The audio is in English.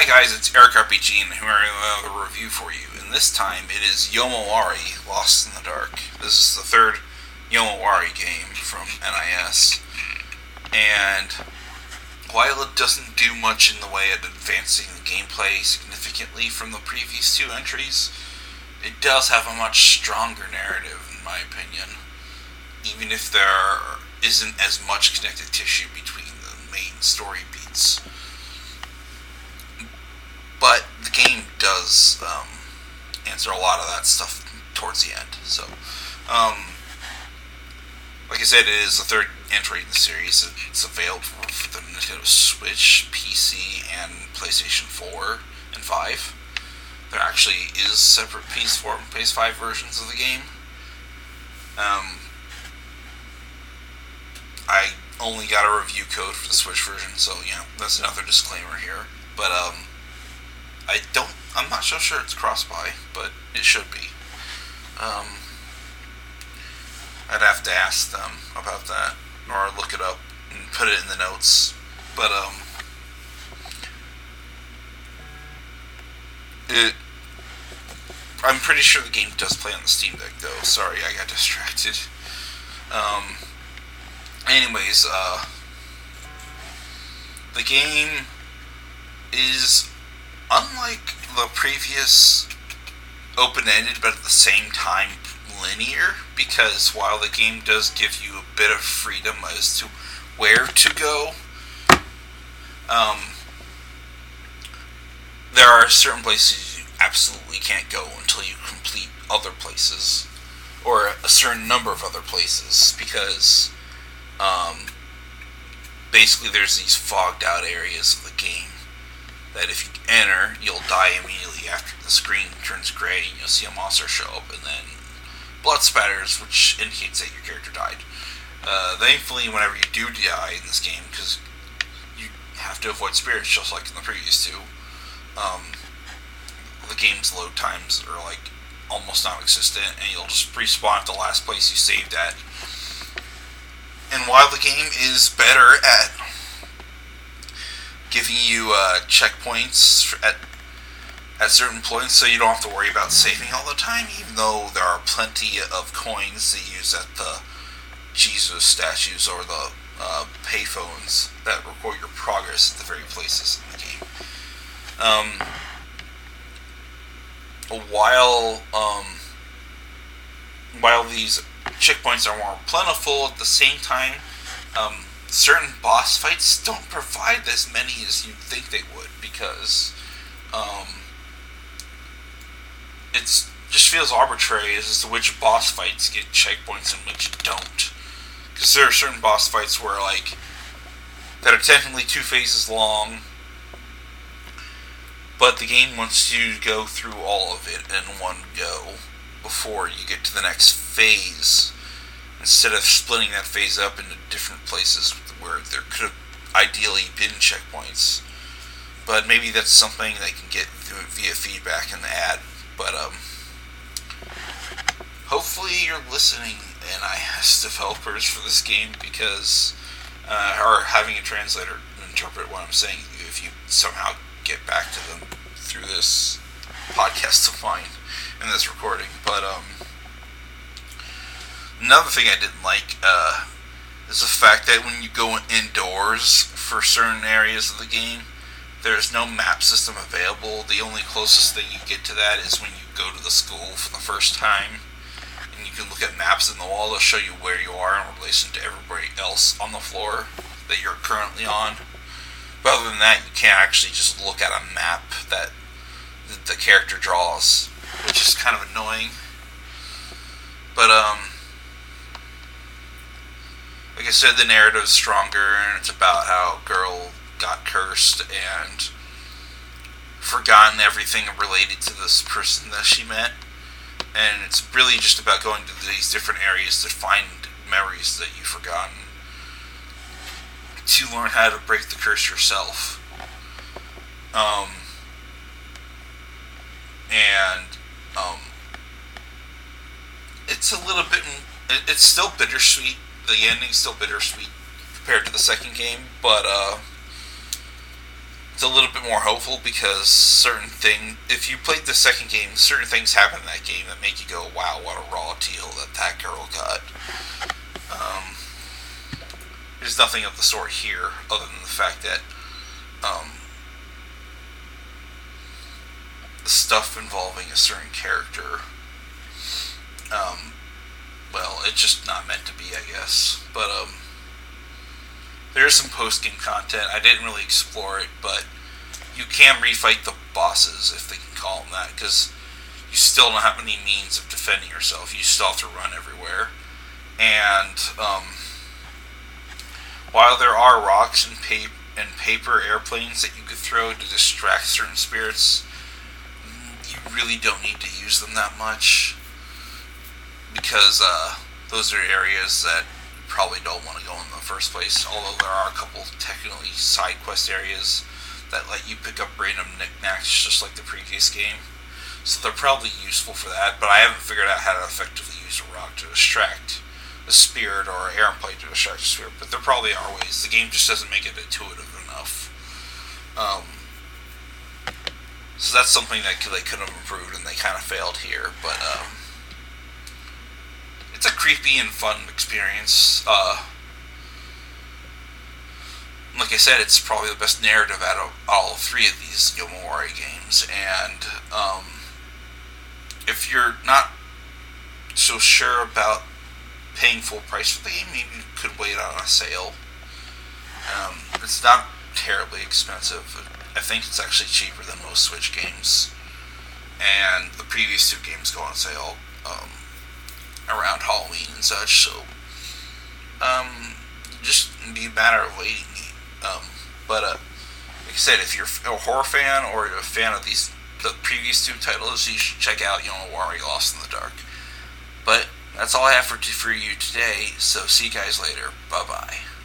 guys, it's Eric RPG, and here I have a review for you. And this time it is Yomawari, Lost in the Dark. This is the third Yomawari game from NIS. And while it doesn't do much in the way of advancing the gameplay significantly from the previous two entries, it does have a much stronger narrative, in my opinion. Even if there isn't as much connective tissue between the main story beats. But the game does answer a lot of that stuff towards the end. So, like I said, it is the third entry in the series. It's available for the Nintendo Switch, PC, and PlayStation 4 and 5. There actually is separate PS4 and PS5 versions of the game. I only got a review code for the Switch version, so that's another disclaimer here. But I'm not so sure it's cross-buy, but it should be. I'd have to ask them about that, or look it up and put it in the notes. But I'm pretty sure the game does play on the Steam Deck, though. Sorry, I got distracted. Anyways, the game is unlike the previous open-ended, but at the same time linear, because while the game does give you a bit of freedom as to where to go, there are certain places you absolutely can't go until you complete other places, or a certain number of other places, because basically there's these fogged out areas of the game that if you enter, you'll die immediately after the screen turns gray, and you'll see a monster show up, and then blood spatters, which indicates that your character died. Thankfully, whenever you do die in this game, because you have to avoid spirits just like in the previous two, the game's load times are like almost non-existent, and you'll just respawn at the last place you saved at. And while the game is better at giving you checkpoints at certain points, so you don't have to worry about saving all the time, even though there are plenty of coins to use at the Jesus statues or the payphones that record your progress at the very places in the game. While these checkpoints are more plentiful, at the same time, certain boss fights don't provide as many as you'd think they would, because it just feels arbitrary as to which boss fights get checkpoints and which don't. Because there are certain boss fights where, that are technically 2 phases long, but the game wants you to go through all of it in one go before you get to the next phase, instead of splitting that phase up into different places where there could have ideally been checkpoints. But maybe that's something they can get via feedback and add. But hopefully you're listening, NIS developers, for this game, because or having a translator interpret what I'm saying if you somehow get back to them through this podcast of mine and this recording. But another thing I didn't like is the fact that when you go indoors for certain areas of the game, there's no map system available. The only closest thing you get to that is when you go to the school for the first time, and you can look at maps in the wall to show you where you are in relation to everybody else on the floor that you're currently on. But other than that, you can't actually just look at a map that the character draws, which is kind of annoying. But like I said, the narrative is stronger, and it's about how a girl got cursed and forgotten everything related to this person that she met. And it's really just about going to these different areas to find memories that you've forgotten, to learn how to break the curse yourself. It's a little bit, it's still bittersweet. The ending's still bittersweet compared to the second game, but it's a little bit more hopeful because if you played the second game, certain things happen in that game that make you go, wow, what a raw deal that girl got. There's nothing of the sort here other than the fact that the stuff involving a certain character, well, it's just not meant to be, I guess. But there's some post-game content. I didn't really explore it, but you can refight the bosses, if they can call them that, because you still don't have any means of defending yourself. You still have to run everywhere. And while there are rocks and paper airplanes that you could throw to distract certain spirits, you really don't need to use them that much, because those are areas that you probably don't want to go in the first place, although there are a couple technically side quest areas that let you pick up random knickknacks just like the previous game. So they're probably useful for that, but I haven't figured out how to effectively use a rock to distract a spirit or an airplane to distract a spirit, but there probably are ways. The game just doesn't make it intuitive enough. So that's something that they could have improved, and they kind of failed here, but it's a creepy and fun experience. Like I said, it's probably the best narrative out of all three of these Yomawari games, and if you're not so sure about paying full price for the game, maybe you could wait on a sale. It's not terribly expensive. I think it's actually cheaper than most Switch games, and the previous two games go on sale around Halloween and such, so just be a matter of waiting. But like I said, if you're a horror fan or a fan of the previous two titles, you should check out Yomawari Lost in the Dark. But that's all I have for you today, so see you guys later. Bye-bye.